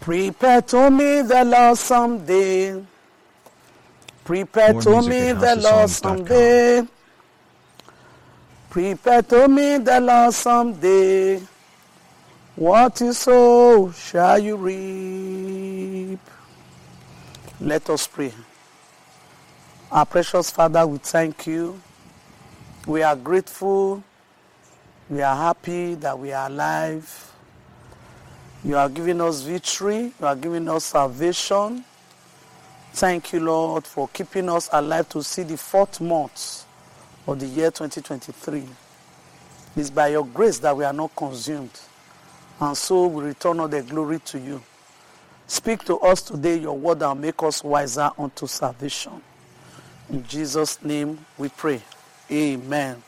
Prepare to meet the Lord someday. Prepare to meet the Lord someday. Prepare to meet the Lord someday. What you sow shall you reap. Let us pray. Our precious Father, we thank you. We are grateful. We are happy that we are alive. You are giving us victory. You are giving us salvation. Thank you, Lord, for keeping us alive to see the 4th month of the year 2023. It's by your grace that we are not consumed. And so we return all the glory to you. Speak to us today your word and make us wiser unto salvation. In Jesus' name we pray. Amen.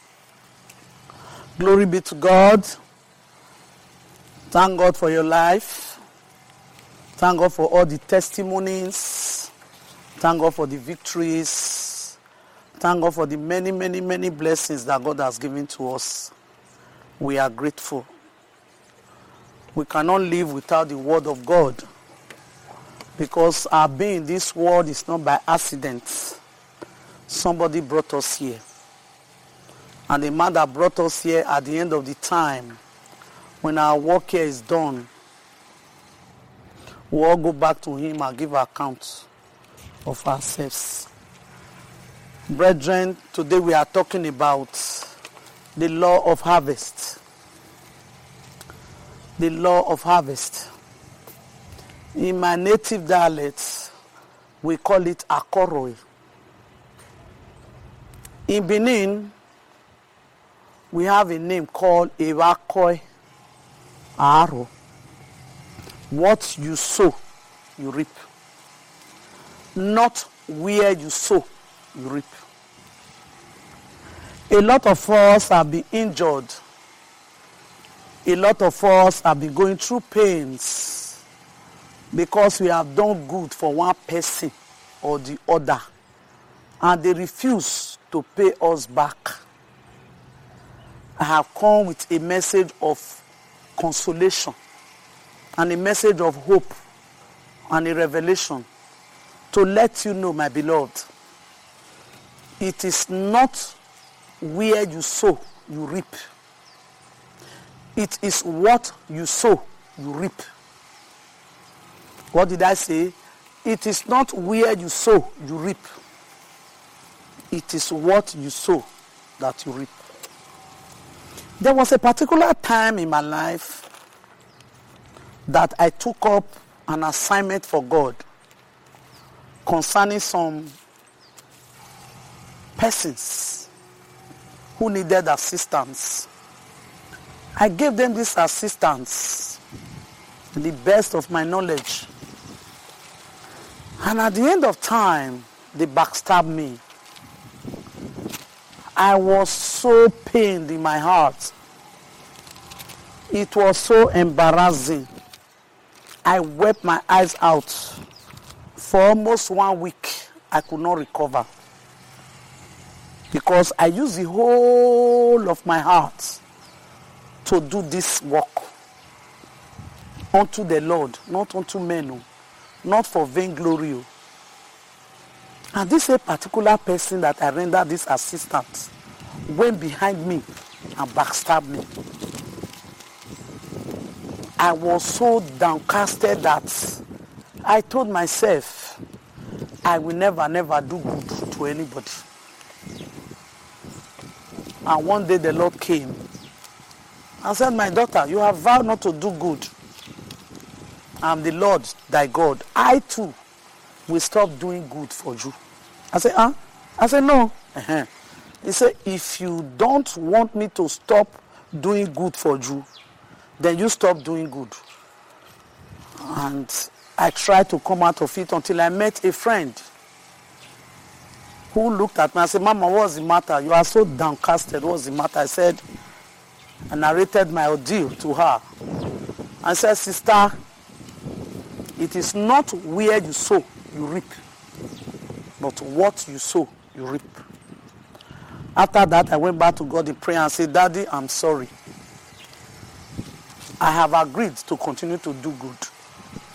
Glory be to God. Thank God for your life. Thank God for all the testimonies. Thank God for the victories. Thank God for the many, many, many blessings that God has given to us. We are grateful. We cannot live without the word of God, because our being in this world is not by accident. Somebody brought us here. And the man that brought us here, at the end of the time, when our work here is done, we'll all go back to him and give account of ourselves. Brethren, today we are talking about the law of harvest. The law of harvest. In my native dialect, we call it Akoroi. In Benin, we have a name called Ewakoi Aro. What you sow, you reap. Not where you sow, you reap. A lot of us have been injured. A lot of us have been going through pains because we have done good for one person or the other, and they refuse to pay us back. I have come with a message of consolation and a message of hope and a revelation to let you know, my beloved, it is not where you sow, you reap. It is what you sow, you reap. What did I say? It is not where you sow, you reap. It is what you sow that you reap. There was a particular time in my life that I took up an assignment for God concerning some persons who needed assistance. I gave them this assistance to the best of my knowledge. And at the end of time, they backstabbed me. I was so pained in my heart. It was so embarrassing. I wept my eyes out. For almost 1 week, I could not recover. Because I used the whole of my heart to do this work unto the Lord, not unto men, not for vainglory. And this a particular person that I rendered this assistance went behind me and backstabbed me. I was so downcasted that I told myself, I will never do good to anybody. And one day the Lord came and said, my daughter, you have vowed not to do good. I'm the Lord, thy God. I too will stop doing good for you. I said, huh? I said, no. He said, if you don't want me to stop doing good for you, then you stop doing good. And I tried to come out of it until I met a friend who looked at me and said, Mama, what's the matter? You are so downcasted. What's the matter? I said, I narrated my ordeal to her. I said, sister, it is not where you sow, you reap. But what you sow, you reap. After that, I went back to God in prayer and said, Daddy, I'm sorry. I have agreed to continue to do good.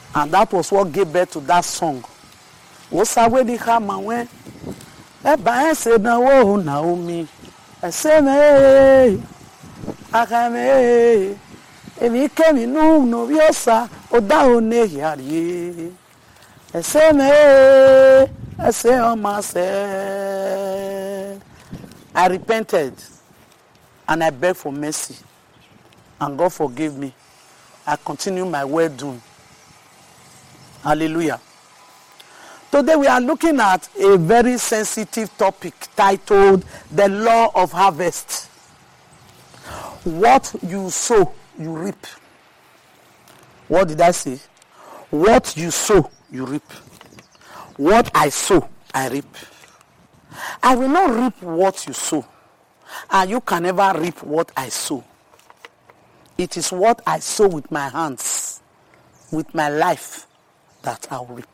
And that was what gave birth to that song. Osawe di hamawe. Eba ese na wo Naomi. Ese me. Akame. Emi kemi no viosa. Oda one yari. Ese me. Ese omase. I repented. And I begged for mercy. And God forgave me. I continue my well doing. Hallelujah. Today we are looking at a very sensitive topic titled The Law of Harvest. What you sow, you reap. What did I say? What you sow, you reap. What I sow, I reap. I will not reap what you sow. And you can never reap what I sow. It is what I sow with my hands, with my life, that I'll reap.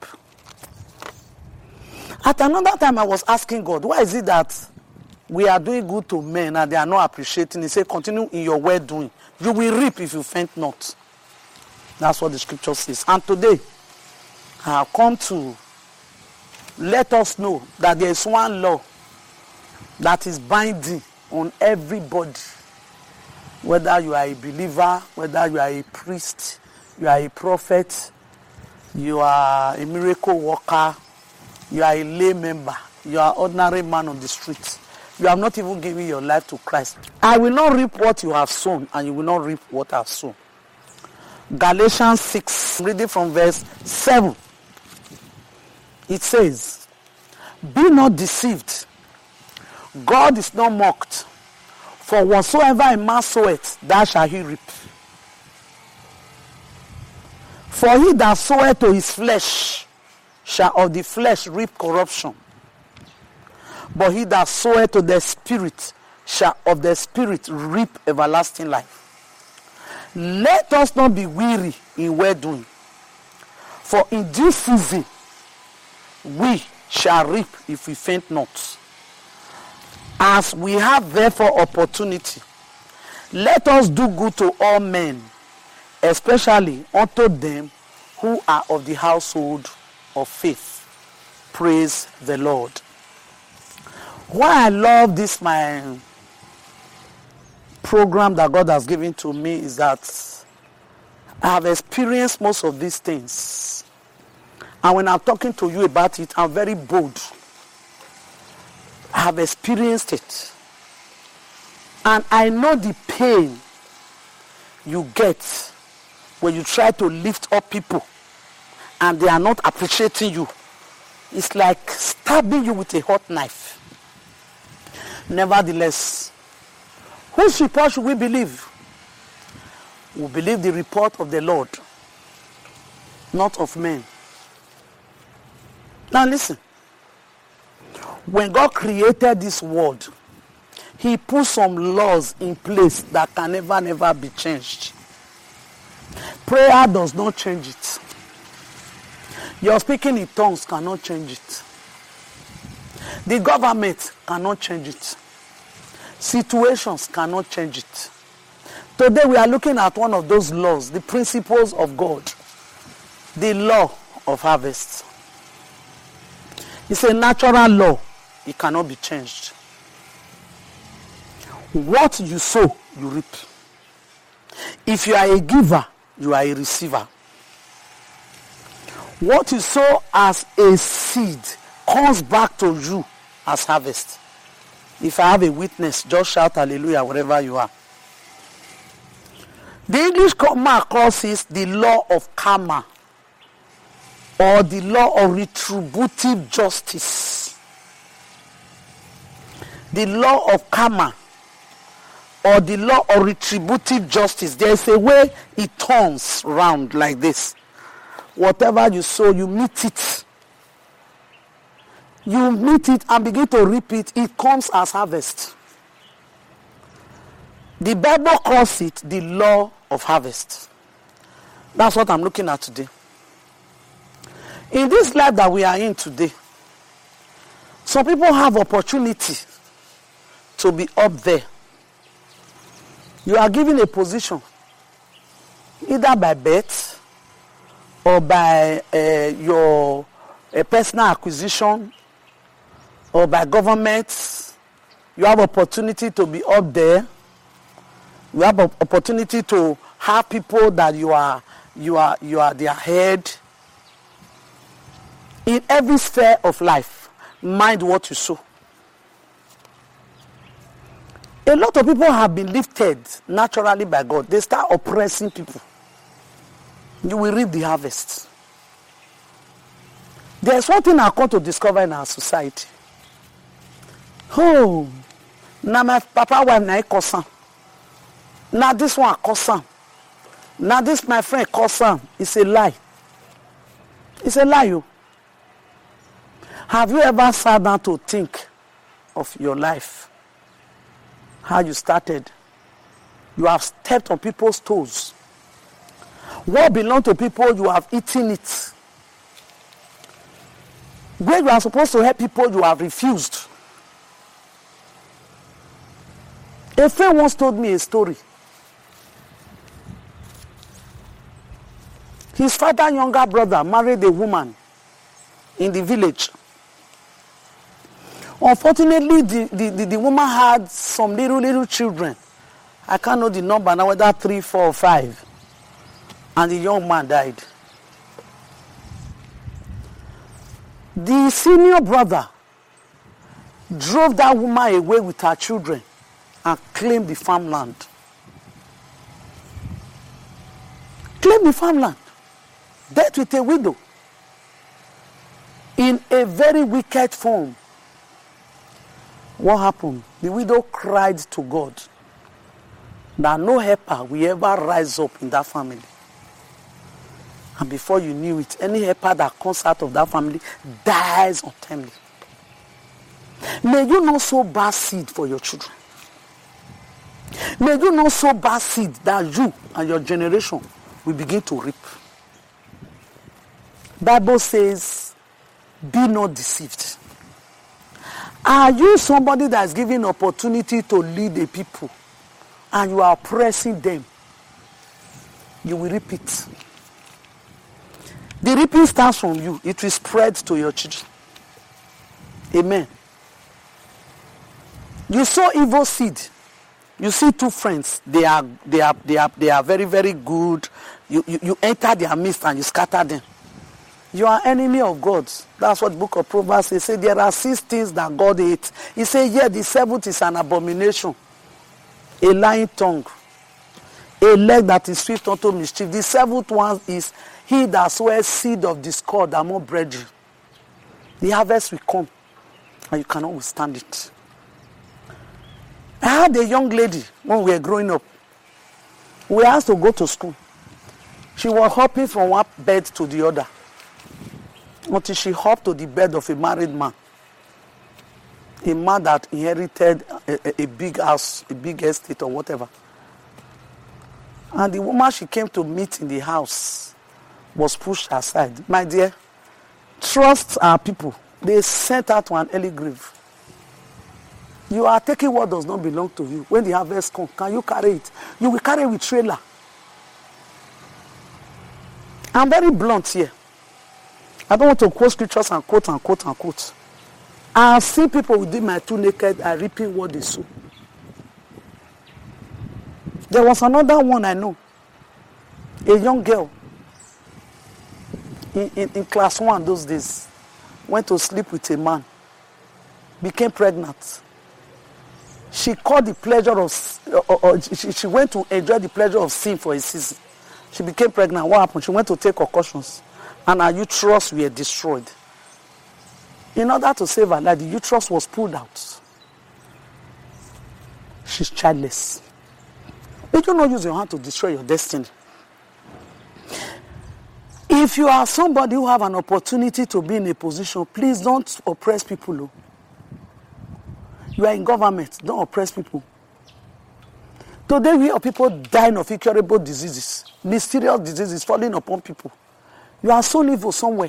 At another time, I was asking God, why is it that we are doing good to men and they are not appreciating? He said, continue in your well doing. You will reap if you faint not. That's what the scripture says. And today, I have come to let us know that there is one law that is binding on everybody. Whether you are a believer, whether you are a priest, you are a prophet, you are a miracle worker, you are a lay member, you are an ordinary man on the street. You have not even given your life to Christ. I will not reap what you have sown, and you will not reap what I have sown. Galatians 6, reading from verse 7. It says, be not deceived. God is not mocked. For whatsoever a man soweth, that shall he reap. For he that soweth to his flesh shall of the flesh reap corruption. But he that soweth to the Spirit shall of the Spirit reap everlasting life. Let us not be weary in well doing. For in due season we shall reap if we faint not. As we have therefore opportunity, let us do good to all men, especially unto them who are of the household of faith. Praise the Lord. Why I love this my program that God has given to me is that I have experienced most of these things. And when I'm talking to you about it, I'm very bold. I have experienced it. And I know the pain you get when you try to lift up people and they are not appreciating you. It's like stabbing you with a hot knife. Nevertheless, whose report should we believe? We believe the report of the Lord, not of men. Now listen. When God created this world, he put some laws in place that can never be changed. Prayer does not change it. Your speaking in tongues cannot change it. The government cannot change it. Situations cannot change it. Today we are looking at one of those laws, the principles of God, the law of harvest. It's a natural law. It cannot be changed. What you sow, you reap. If you are a giver, you are a receiver. What you sow as a seed comes back to you as harvest. If I have a witness, just shout hallelujah wherever you are. The English grammar calls it the law of karma, or the law of retributive justice. The law of karma, or the law of retributive justice. There is a way it turns round like this. Whatever you sow, you meet it. You meet it and begin to reap it. It comes as harvest. The Bible calls it the law of harvest. That's what I'm looking at today. In this life that we are in today, some people have opportunity to be up there. You are given a position, either by birth or by your personal acquisition, or by government. You have opportunity to be up there. You have an opportunity to have people that you are their head. In every sphere of life, mind what you sow. A lot of people have been lifted naturally by God. They start oppressing people. You will reap the harvest. There's one thing I come to discover in our society. Oh, now my papa was na kosan. Now this one kosan. Now this my friend kosan. It's a lie. It's a lie. Oh. Have you ever sat down to think of your life? How you started? You have stepped on people's toes. What belongs to people, you have eaten it. Where you are supposed to help people, you have refused. A friend once told me a story. His father's younger brother married a woman in the village. Unfortunately, the woman had some little children. I can't know the number now, whether 3, 4, or 5. And the young man died. The senior brother drove that woman away with her children and claimed the farmland. Claimed the farmland. Death with a widow. In a very wicked form. What happened? The widow cried to God that no helper will ever rise up in that family. And before you knew it, any helper that comes out of that family dies untimely. May you not sow bad seed for your children. May you not sow bad seed that you and your generation will begin to reap. Bible says, be not deceived. Are you somebody that is given opportunity to lead a people and you are oppressing them? You will reap it. The reaping starts from you. It will spread to your children. Amen. You sow evil seed. You see 2 friends. They are very, very good. You enter their midst and you scatter them. You are enemy of God. That's what the book of Proverbs says. Say there are 6 things that God hates. He said, yeah, the 7th is an abomination. A lying tongue. A leg that is swift unto mischief. The 7th one is he that swears seed of discord among brethren. The harvest will come and you cannot withstand it. I had a young lady when we were growing up. We asked to go to school. She was hopping from one bed to the other until she hopped to the bed of a married man. A man that inherited a big house, a big estate or whatever. And the woman she came to meet in the house was pushed aside. My dear, trust our people. They sent her to an early grave. You are taking what does not belong to you. When the harvest comes, can you carry it? You will carry it with trailer. I'm very blunt here. I don't want to quote scriptures and quote and quote and quote. I have seen people within my 2 naked are reaping what they sow. There was another one I know. A young girl in class 1 those days went to sleep with a man. Became pregnant. She caught the pleasure of, she went to enjoy the pleasure of sin for a season. She became pregnant. What happened? She went to take concussions. And her uterus were destroyed. In order to save her life, the uterus was pulled out. She's childless. You do not use your hand to destroy your destiny. If you are somebody who have an opportunity to be in a position, please don't oppress people. Oh. You are in government, don't oppress people. Today we have people dying of incurable diseases, mysterious diseases falling upon people. You are so evil somewhere.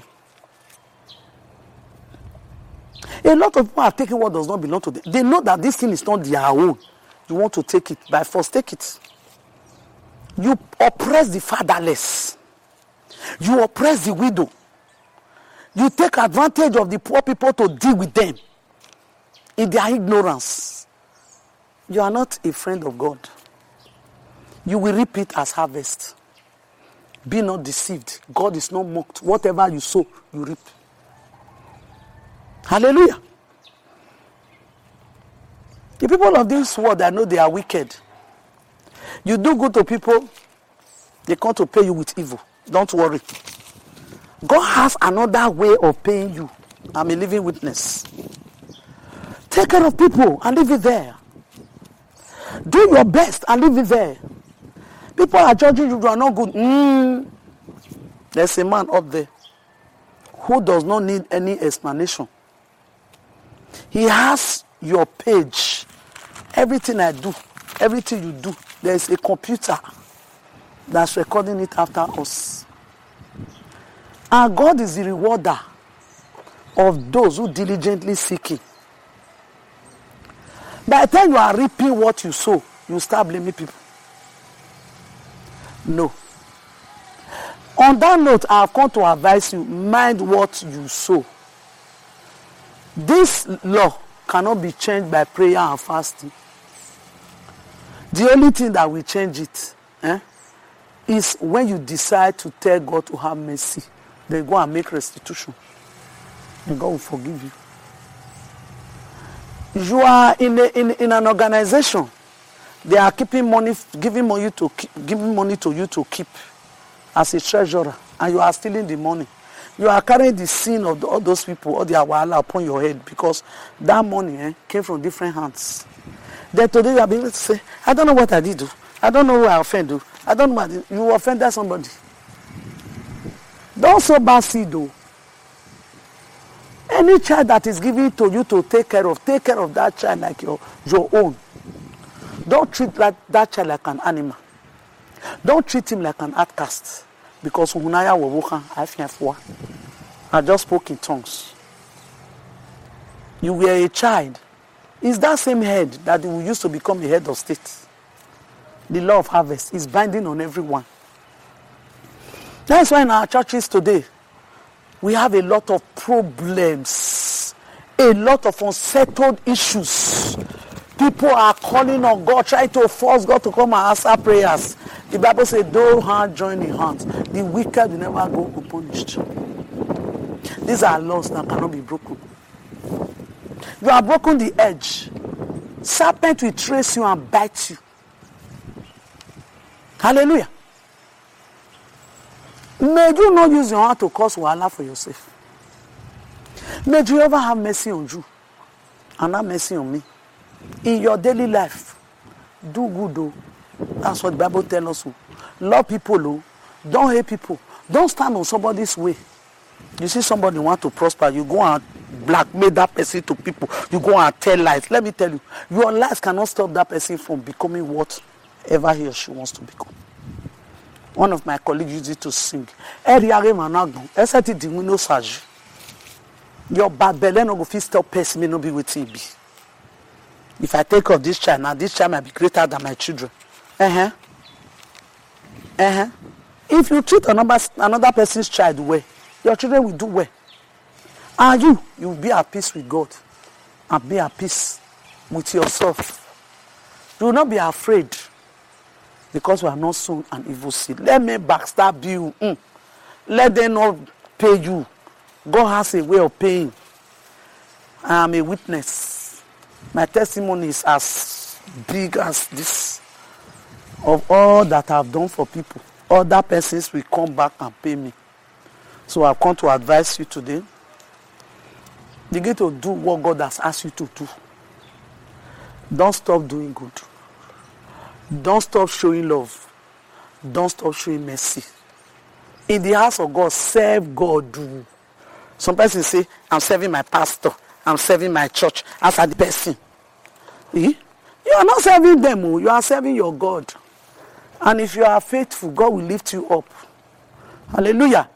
A lot of people are taking what does not belong to them. They know that this thing is not their own. You want to take it. By force, take it. You oppress the fatherless. You oppress the widow. You take advantage of the poor people to deal with them in their ignorance. You are not a friend of God. You will reap it as harvest. Be not deceived. God is not mocked. Whatever you sow, you reap. Hallelujah. The people of this world, I know they are wicked. You do good to people, they come to pay you with evil. Don't worry. God has another way of paying you. I'm a living witness. Take care of people and leave it there. Do your best and leave it there. People are judging you, you are not good. There's a man up there who does not need any explanation. He has your page. Everything I do, everything you do, there is a computer that's recording it after us. And God is the rewarder of those who diligently seek Him. By the time you are reaping what you sow, you start blaming people. No. On that note, I have come to advise you, mind what you sow. This law cannot be changed by prayer and fasting. The only thing that will change it is when you decide to tell God to have mercy. Then go and make restitution. And God will forgive you. You are in an organization. They are keeping money, giving money to you to keep as a treasurer, and you are stealing the money. You are carrying the sin of all those people, all their wahala upon your head, because that money came from different hands. Then today you are able to say, I don't know what I did. I don't know who I offended. I don't know what you offended somebody. Don't sow bad seed though. Any child that is given to you to take care of that child like your own. Don't treat that child like an animal. Don't treat him like an outcast. Because I just spoke in tongues. You were a child. It's that same head that will used to become a head of state. The law of harvest is binding on everyone. That's why in our churches today, we have a lot of problems, a lot of unsettled issues. People are calling on God, trying to force God to come and answer prayers. The Bible says, though hand join in hands, the wicked will never go unpunished. These are laws that cannot be broken. You have broken the edge. Serpent will trace you and bite you. Hallelujah. May you not use your hand to cause wahala for yourself. May Jehovah have mercy on you and have mercy on me. In your daily life, do good though. That's what the Bible tells us. Love people though. Don't hate people. Don't stand on somebody's way. You see somebody want to prosper, you go and blackmail that person to people. You go and tell lies. Let me tell you, your lies cannot stop that person from becoming whatever he or she wants to become. One of my colleagues used it to sing. Your bad belly no go fit stop person may not be with be. If I take of this child, now this child might be greater than my children. If you treat another person's child well, your children will do well. And you will be at peace with God and be at peace with yourself. Do not be afraid because we are not sown an evil seed. Let me backstab you. Let them not pay you. God has a way of paying. I am a witness. My testimony is as big as this. Of all that I have done for people, other persons will come back and pay me. So I've come to advise you today. Begin to do what God has asked you to do. Don't stop doing good. Don't stop showing love. Don't stop showing mercy. In the house of God, serve God. Some persons say, I'm serving my pastor. I'm serving my church. As the person. You are not serving them. You are serving your God. And if you are faithful, God will lift you up. Hallelujah.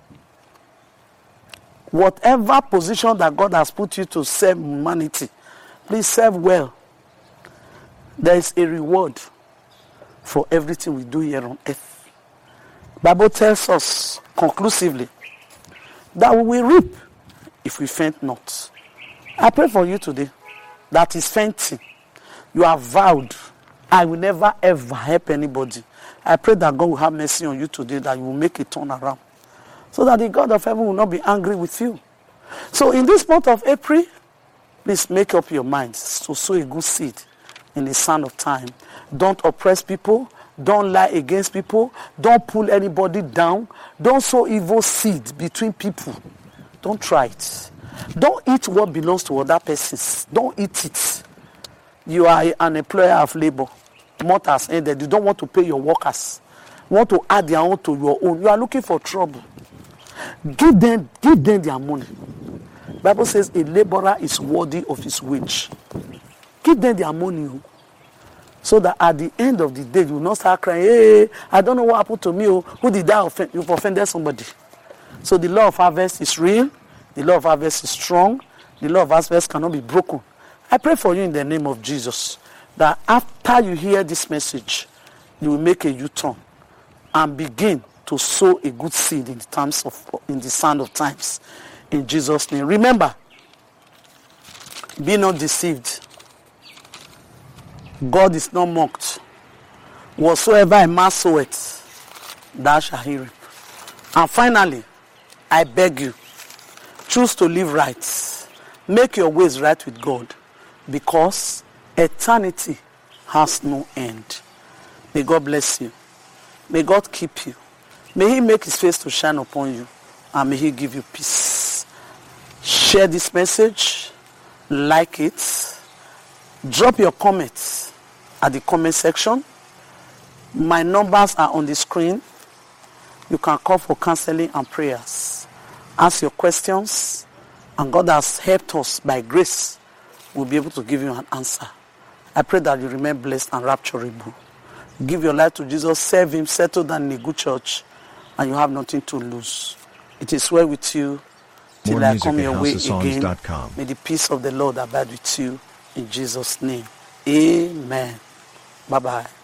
Whatever position that God has put you to serve humanity, please serve well. There is a reward for everything we do here on earth. Bible tells us conclusively that we will reap if we faint not. I pray for you today that is fainting. You have vowed, I will never ever help anybody. I pray that God will have mercy on you today, that you will make a turnaround, so that the God of heaven will not be angry with you. So in this month of April, please make up your minds to sow a good seed in the sand of time. Don't oppress people. Don't lie against people. Don't pull anybody down. Don't sow evil seed between people. Don't try it. Don't eat what belongs to other persons. Don't eat it. You are an employer of labor. Month has ended. You don't want to pay your workers. You want to add their own to your own. You are looking for trouble. Give them their money. The Bible says a laborer is worthy of his wage. Give them their money. So that at the end of the day, you will not start crying, hey, I don't know what happened to me. Who did I offend? You've offended somebody. So the law of harvest is real. The law of harvest is strong. The law of harvest cannot be broken. I pray for you in the name of Jesus that after you hear this message, you will make a U-turn and begin to sow a good seed in the sand of times. In Jesus' name. Remember, be not deceived. God is not mocked. Whatsoever a man soweth, thou shalt reap. And finally, I beg you, choose to live right. Make your ways right with God, because eternity has no end. May God bless you. May God keep you. May he make his face to shine upon you, and may he give you peace. Share this message, like it, drop your comments at the comment section. My numbers are on the screen. You can call for counseling and prayers. Ask your questions, and God has helped us by grace. We'll be able to give you an answer. I pray that you remain blessed and rapturable. Give your life to Jesus, serve him, settle down in a good church, and you have nothing to lose. It is well with you till I come your way again. May the peace of the Lord abide with you in Jesus' name. Amen. Bye-bye.